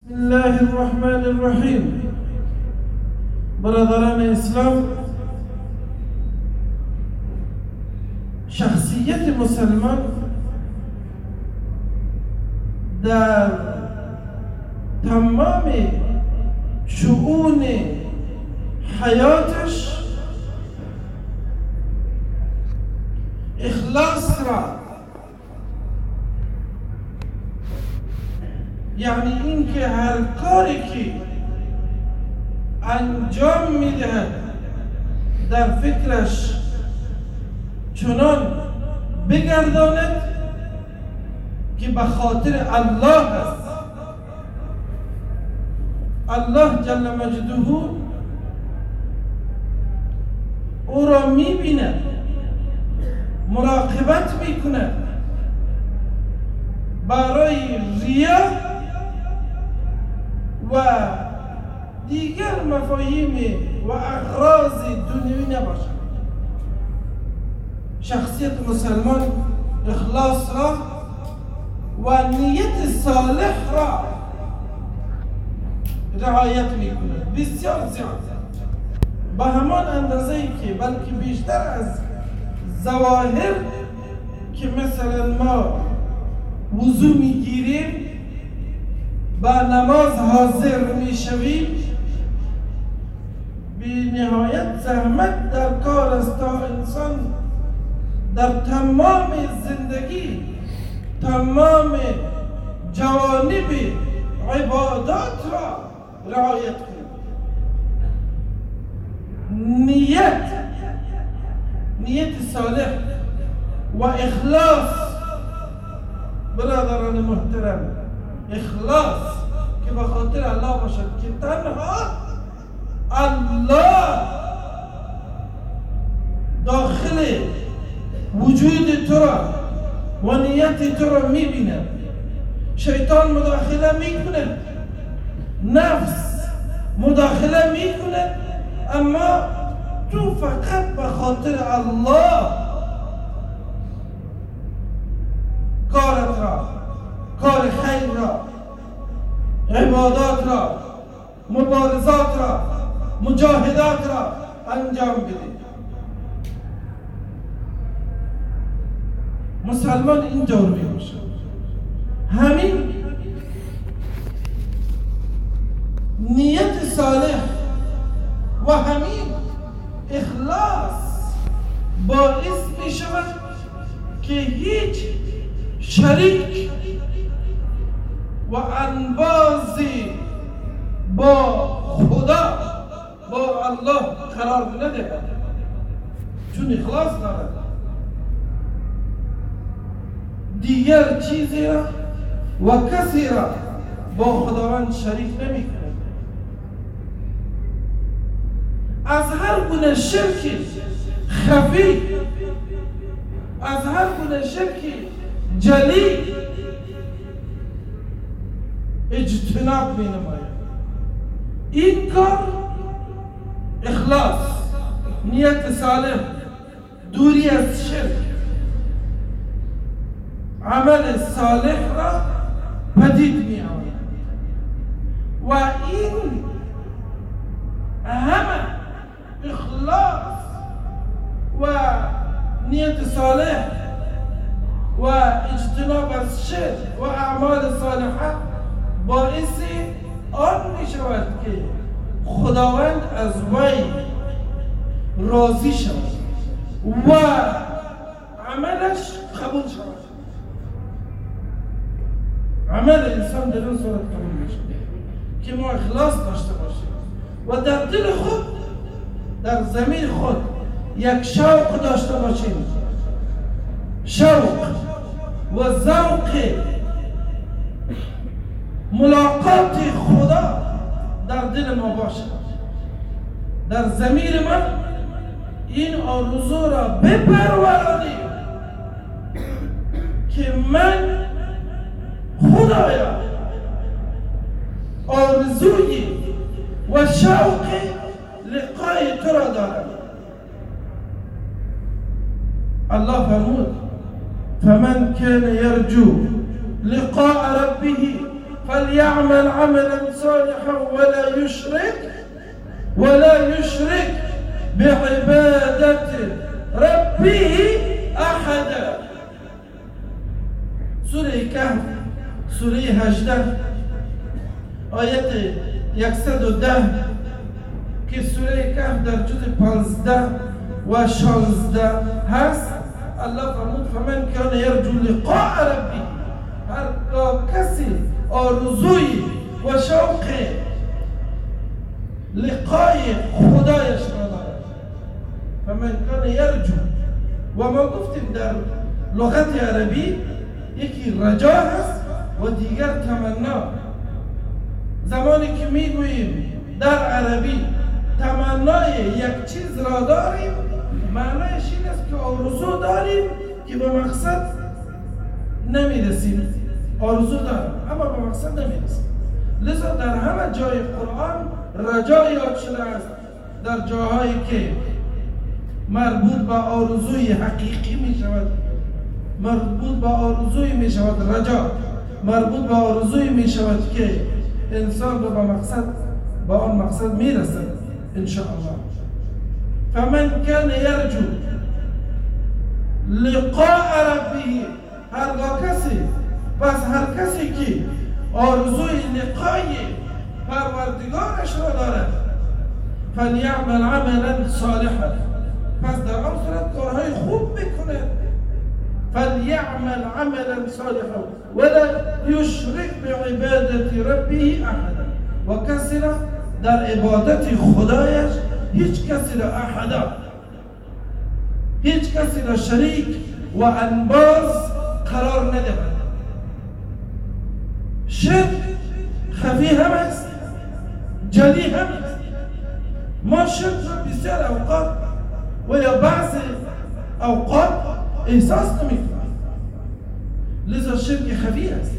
بسم الله الرحمن الرحیم. برادران اسلام، شخصیت مسلمان در تمام شؤون حیاتش اخلاص را، یعنی اینکه هر کاری که انجام میدهد در فکرش چنان بگرداند که به خاطر الله است. الله جل مجده او را میبیند، مراقبت میکند. برای ریا و دیگر مفاهیم و اغراض دنیوی نباشد. شخصیت مسلمان اخلاص را و نیت صالح را رعایت میکند، بسیار زیاد، به همان اندازه که بلکه بیشتر از ظواهر که مثلا ما وضو میگیریم، با نماز حاضر میشویم، بی نهایت زحمت در کار است تا انسان در تمام زندگی، تمام جوانب عبادات را رعایت کنید. نیت صالح و اخلاص، برادران محترم، اخلاص که به خاطر الله باشد، که تنها الله داخل وجود تو را و نیت تو را میبیند. شیطان مداخله میکنه، نفس مداخله میکنه، اما تو فقط به خاطر الله کارت را، کار خیر را، عبادات را، مبارزات را، مجاهدات را انجام بدید. مسلمان اینجور میباشه. همین نیت صالح و همین اخلاص باعث می شود که هیچ شریک و انبازی با خدا، با الله قرار ندهد، چون اخلاص دارد. دیگر چیزی را و کسی را با خداوند شریک نمی کند. از هر گونه شرک خفی، از هر گونه شرک جلی اجتناب می نماید. این کار اخلاص، نیت صالح، دوری از شرک، عمل صالح را پدید می آورد. و این همه اخلاص و نیت صالح و اجتناب از شرک و اعمال صالحه باعث آن می شود که خداوند از وی راضی شود و عملش قبول شود. عمل انسان در اون صورت قبول می شود که ما اخلاص داشته باشیم و در دل خود، در ضمیر خود یک شوق داشته باشیم، شوق و ذوق ملاقات خدا در دل ما باشد. در ضمیر من این آرزو را بپرورانیم که من خدایا آرزوی و شوق لقای تو را دارم. الله فرمود فمن كان يرجو لقاء ربه فليعمل عملا صالحا ولا يشرك بعبادة ربه أحدا. سوره کهف سوره 18 آیت 110 که سوره کهف در جز 15 و 16 هست. الله فرمود فمن کان یرجو لقاء ربه، هرگاه کسی آرزوی و شوق لقای خدایش را دارد. فمن کان یرجو، و ما گفتیم در لغت عربی یکی رجا هست و دیگر تمنا. زمانی که میگوییم در عربی تمنای یک چیز را داریم، معنیش این است که آرزو داریم که به مقصد نمیرسیم. آرزو داریم اما به مقصد نمیرسیم. لذا در همه جای قرآن رجا یاد شده است. در جاهایی که مربوط به آرزوی حقیقی می شود، مربوط به آرزوی می شود رجا، مربوط به آرزوی می شود که انسان به آن مقصد می رسد انشاءالله. فمن کان یرجو لقاء ربه، هرگاه کسی، پس هر کسی که آرزوی لقای پروردگارش را دارد، فلیعمل عملا صالحا، پس در آن صورت کارهای خوب بکنه. فلیعمل عملا صالحا ولا یشرک بعبادت ربه احدا، و کسی را در عبادت خدایش هیچ کسی را احدا، هیچ کسی را شریک و انباز قرار ندهد. شرک خفی هم است، جلی هم است. ما شرک را بسیار اوقات و یا بعض اوقات احساس نمی‌کنیم. لذا شرک خفی است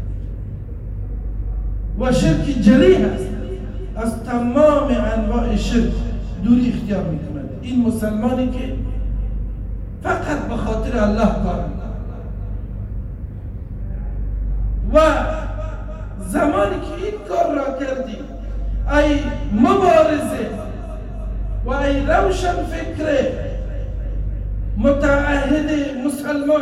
و شرک جلی است. از تمام انواع شرک دوری اختیار می‌کند این مسلمانی که فقط به خاطر الله کار می‌کند. و زمانی که این کار را کردی ای مبارزه و ای روشن فکر متعهد مسلمان،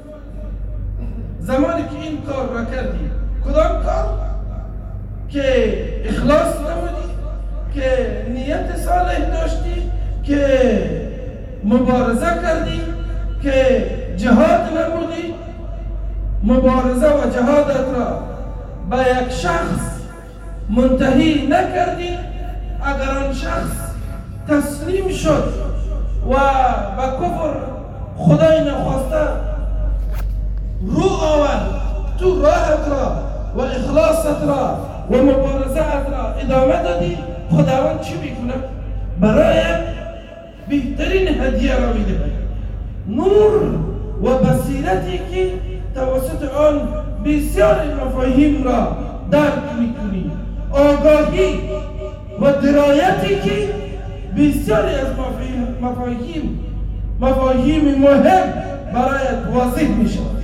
زمانی که این کار را کردی، کدام کار؟ که اخلاص نمودی، که نیت صالح داشتی، که مبارزه کردی، که جهاد نمودی، مبارزه و جهادت را به یک شخص منتهی نکردی، اگر آن شخص تسلیم شد و به کفر خدای نخواسته رو آورد، تو راهت را و اخلاصت را و مبارزت را ادامه دادی، خداوند چی میکنه؟ برای بهترین هدیه را میده، نور و بصیرتی که توسط آن بسیار مفاهیم را درک میکنی، آگاهی و درایتی که بسیاری از مفاهیم مهم برایت واضح میشود.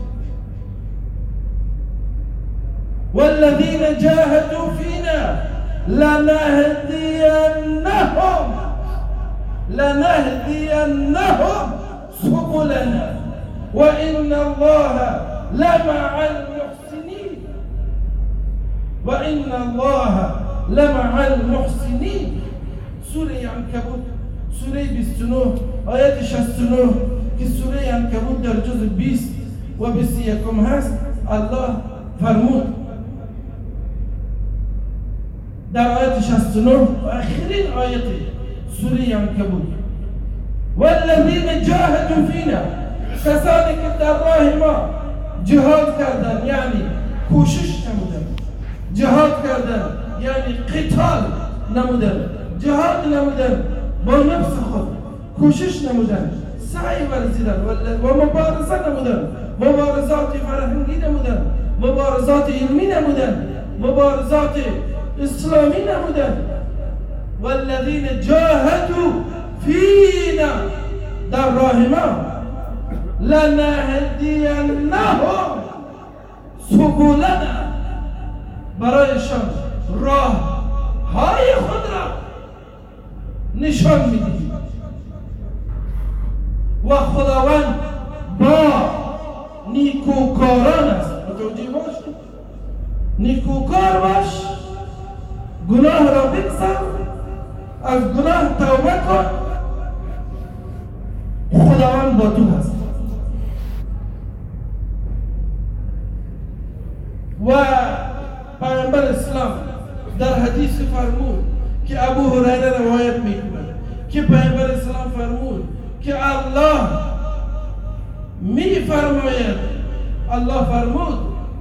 والذین جاهدوا فینا لنهدینهم سبلنا وإن الله لمع المحسنين. سوره عنکبوت سوره 29 آیت 69 که سوره عنکبوت در جز 20 و 21 هست. الله فرمود در آیت 69 آخرین آیت سوره عنکبوت والذین جاهدوا فینا، کسانی که در راه ما جهاد کردن یعنی کوشش نمودن، جهاد کردن یعنی قتال نمودن، جهاد نمودن با نفس خود، کوشش نمودن، سعی ورزیدن و مبارزه نمودن، مبارزات فرهنگی نمودن، مبارزات علمی نمودن، مبارزات اسلامی نمودن. والذین جاهدوا فینا، در راه ما، لنهدینهم سبلنا، برایشان راه های خود را نشان میدهی و خداوند با نیکوکاران است. متوجه باش، نیکوکار باش، گناه را بگذار، از گناه توبه کن، خداوند با تو هست. و پیامبر اسلام در حدیث فرمود که ابو هریره روایت میکنه که پیامبر اسلام فرمود که الله میفرماید، الله فرمود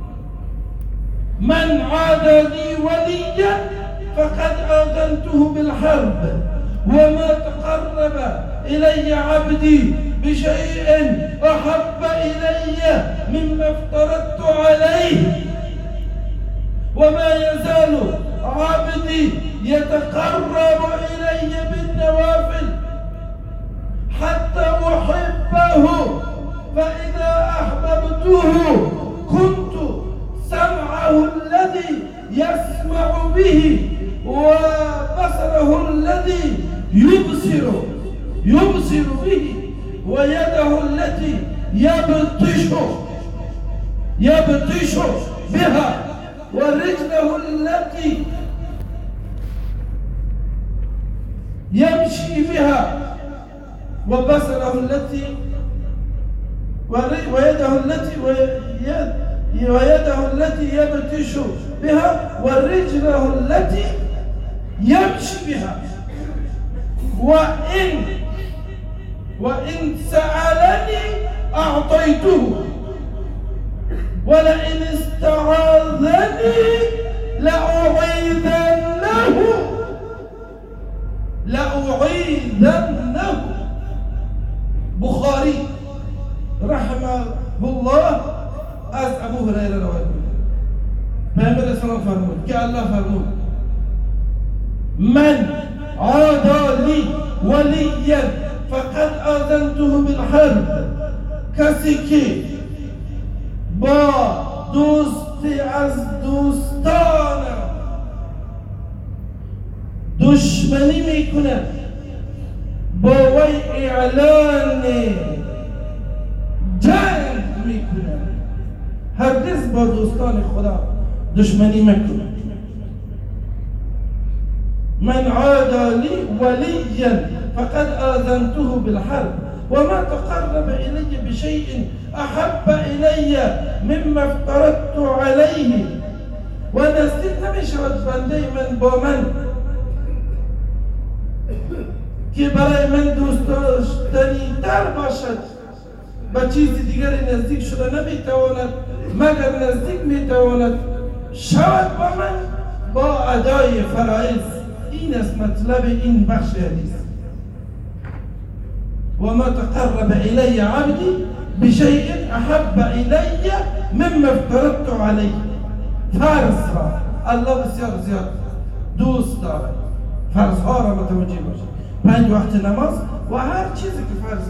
من عاد لي وليا فقد آذنته بالحرب وما تقرب إلي عبدي بشيء أحب إلي مما افترضت عليه وما يزال عبدي يتقرب إلي بالنوافل حتى أحبه فإذا أحببته كنت سمعه الذي يسمع به وبصره الذي يبصر به ويده التي يبطش بها ورجله التي يمشي بها وبصره التي ويده التي يبطش بها ورجله التي يمشي بها وإن سألني أعطيته ولئن استعاذني لأعيذنه. بخاري رحمه الله از ابو هریره روایت می‌کنه. پیامبر اسلام فرمود که الله فرمود من عاد لي وليا فقد آذنته بالحرب. کسی که با دوستی از دوستانم دشمنی میکنه، با وی اعلان جنگ میکنه، هرگز با دوستان خدا دشمنی مکنه. من عاد لي وليا فقد آذنته بالحرب وما تقرب إلي بشيء أحب إلي مما افترضت عليه. و نزدیک نمیشود بنده من با من که برای من دوست داشتنی تر باشد، با چیز دیگری نزدیک شده نمیتواند مگر نزدیک میتواند شود با من با ادای فرائض. این است مطلب این بخش حدیث. وما تقرب إلي عبدي بشيء أحب إلي مما افترضت عليه. فرض را الله بسیار زیاد دوست دارد. فرض ها را متوجه باشید. 5 وقت نماز و هر چیزی که فرض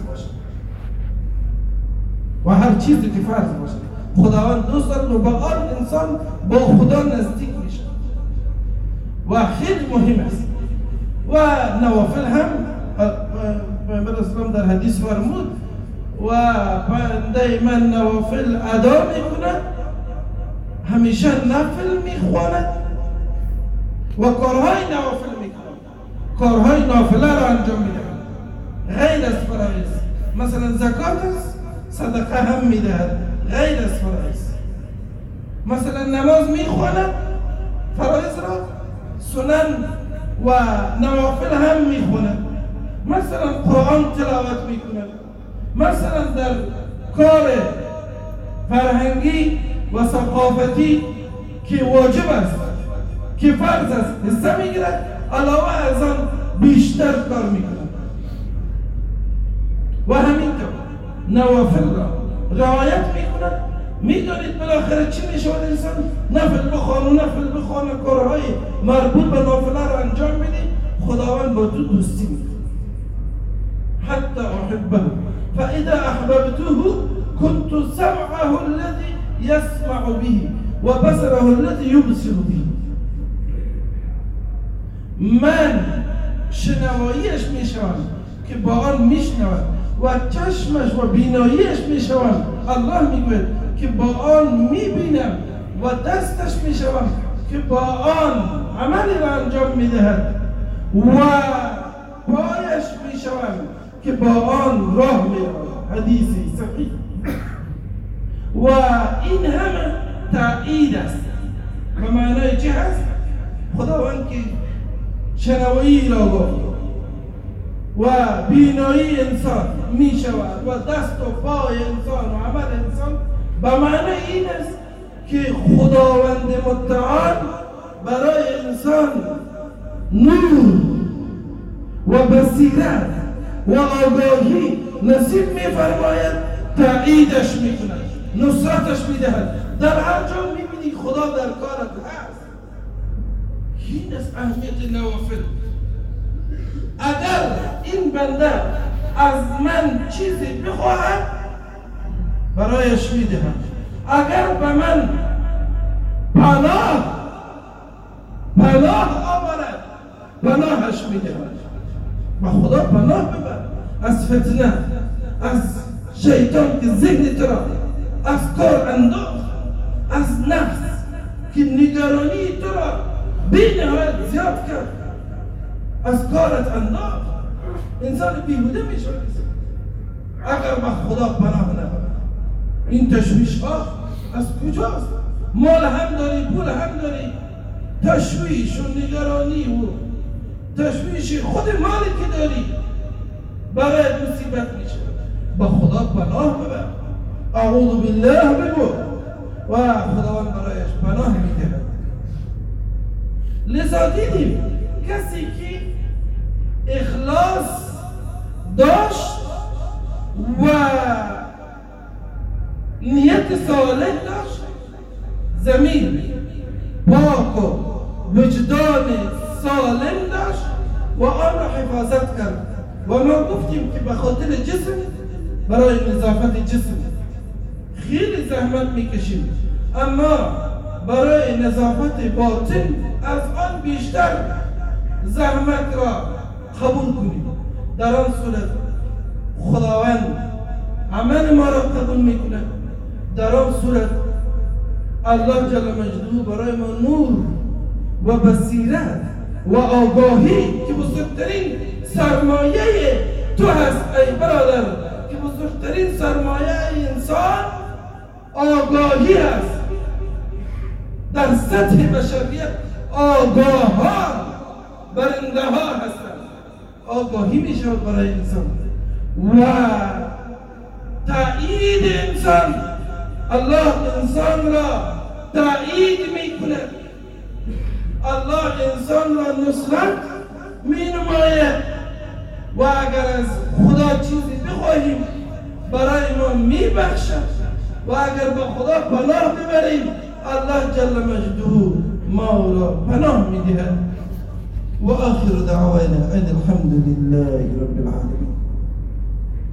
باشه خداوند دوست دارد و با آن انسان با خدا نزدیک میشه و خیلی مهم است. و نوافل هم پیامبر اسلام در حدیث فرمود و بنده من نوافل ادا میکند، همیشه نفل میخواند و کارهای نوافل میکند، کارهای نافله را انجام میدهد غیر از فرائض. مثلا زکات است، صدقه هم میدهد غیر از فرائض. مثلا نماز میخواند، فرائض را، سنن و نوافل هم میخواند. مثلا قرآن تلاوت میکند، مثلا در کار فرهنگی و ثقافتی که واجب است، که فرض است، حصه میگیرد، علاوه از آن بیشتر کار میکند. و همینطور نوافل را رعایت میکند. میدانید بالاخره چی میشود؟ انسان نفل بخوانه کارهای مربوط به نافله را انجام میده، خداوند با تو دوستی میکنه. حتى أحبه فإذا أحببته كنت سمعه الذي يسمع به و بصره الذی یبصر به. من شنواییش میشوم که با آن میشنود و چشمش و بیناییش میشوم، الله میگوید که با آن میبینم و دستش میشوم که با آن عملی را انجام میدهد و پایش میشوم که با آن راه میرود. حدیثی صحیح. و این همه تأیید است. و معنای چه هست؟ خداوند که شنوایی را گفت و بینایی انسان می شود و دست و پای انسان و عمل انسان، به معنی این است که خداوند متعال برای انسان نور و بصیرت و آگاهی نصیب می فرماید، تأییدش می کند، نصرتش می دهد. در هر جا می بینی خدا در کارت هست. این است اهمیت نوافل. اگر این بنده از من چیزی بخواهد برایش میدهم، اگر به من پناه آورد پناهش میدهم. و خدا پناه ببر از فتنه، از شیطان که ذهن تو را از کار انداخت، از نفس که نگرانی تو را بی نهایت زیاد کرد، از کارت انداخت. انسان بیهوده میشه اگر با خدا پناه نبرد. این تشویش ها از کجاست؟ مال هم داری، پول هم داری، تشویش و نگرانی و تشویش خود مالی که داری برای مصیبت میشه. با خدا پناه ببر، اعوذ بالله بگو و خداوند برایش پناه میده. لذا دیدیم کسی که اخلاص داشت و نیت صالح داشت، ضمیر پاک و وجدان سالم داشت و آن را حفاظت کرد. و ما گفتیم که به خاطر جسم، برای نظافت جسم خیلی زحمت میکشیم، اما برای نظافت باطن از آن بیشتر زحمت را قبول کنیم. در آن صورت خداوند عمل ما را قبول میکنه. در آن صورت الله جل مجدوه برای ما نور و بصیرت و آگاهی که بزرگترین سرمایه تو هست ای برادر، که بزرگترین سرمایه انسان آگاهی است. در سطح بشریت آگاه ها برنده ها هستند. آگاهی می شود برای انسان و تأیید انسان. الله انسان را تأیید می کند، الله انسان را نصرت می نماید و اگر از خدا چیزی بخواهیم برای ما می بخشد و اگر به خدا پناه ببریم الله جل مجدوه ما را پناه می دهد. و آخر دعوانا ان الحمد لله رب العالمین.